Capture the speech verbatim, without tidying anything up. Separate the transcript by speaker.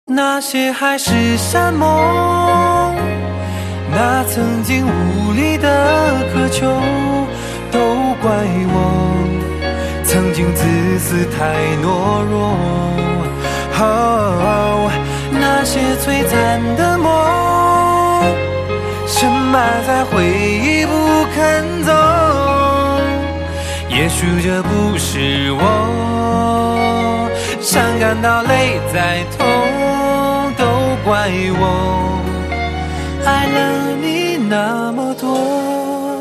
Speaker 1: 那些海誓山盟，那曾经无力的渴求，都怪我曾经自私太懦弱。哦，那些璀璨的梦，深埋在回忆不肯走。也许这不是我，伤感到泪在痛，都怪我爱了你那么多。